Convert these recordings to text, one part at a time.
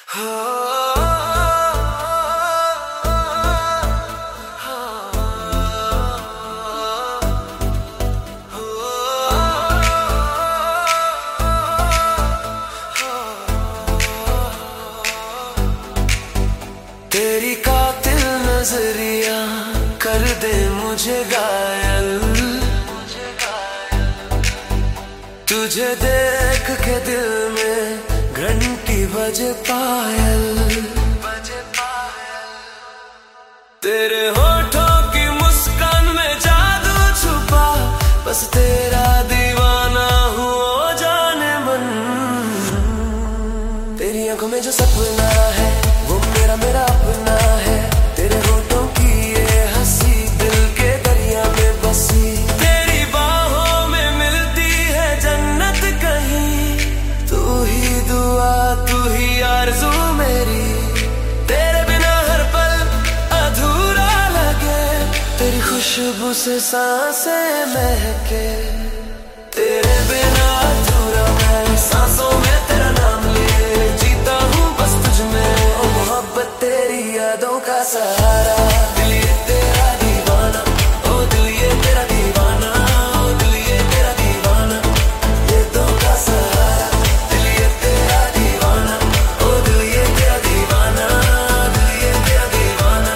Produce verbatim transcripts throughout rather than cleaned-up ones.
तेरी कातिल नजरिया कर दे मुझे घायल, तुझे देख के दिल में घंटी बजे पायल। तेरे होठों की मुस्कान में जादू छुपा, बस तेरा दीवाना हुआ जाने मन। तेरी आंखों में जो सपना है वो मेरा मेरा अपना है। तेरे होठों की ये हंसी दिल के दरिया में बसी। तेरी बाहों में मिलती है जन्नत कहीं, तू ही दुआ तू ही आरज़ू मेरी। तेरे बिना हर पल अधूरा लगे, तेरी खुशबू से सांसें महके। तेरे बिना अधूरा मैं सांसों में तेरा नाम ले जीता हूँ बस तुझ में। ओ मोहब्बत तेरी यादों का सहारा, दिल ये तेरा दीवाना, ओ दिल ये तेरा दीवाना, ओ दिल ये तेरा दीवाना। ये दो का सहारा, दिल ये तेरा दीवाना, ओ दिल ये तेरा दीवाना, दिल ये तेरा दीवाना।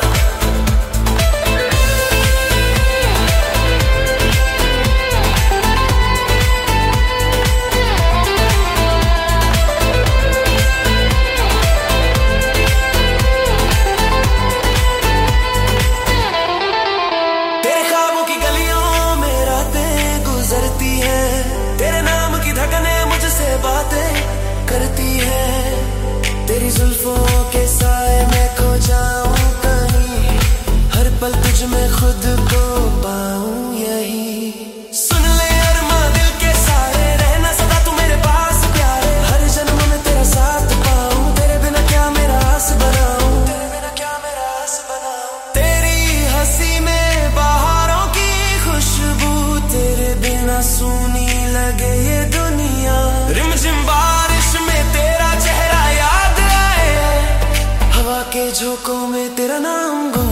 तेरे ख्वाबों की गलियों में रातें गुजरती हैं, तेरे नाम की धड़कनें मुझसे बातें करती हैं। तेरी जुल्फों के साए में खो जाऊं कहीं, हर पल तुझ में खुद को पाऊं यही। सुन ले अरमां दिल के सारे, रहना सदा तू मेरे पास प्यारे। हर जन्म में तेरा साथ पाऊं, तेरे बिना क्या मेरा आस बनाऊं, तेरे बिना क्या मेरा आस बनाऊं। तेरी हंसी में बहारों की खुशबू, तेरे बिना सूनी लगे ये दुनिया। रिमझिम बारिश में तेरा चेहरा याद आए, हवा के झोंकों में तेरा नाम गुम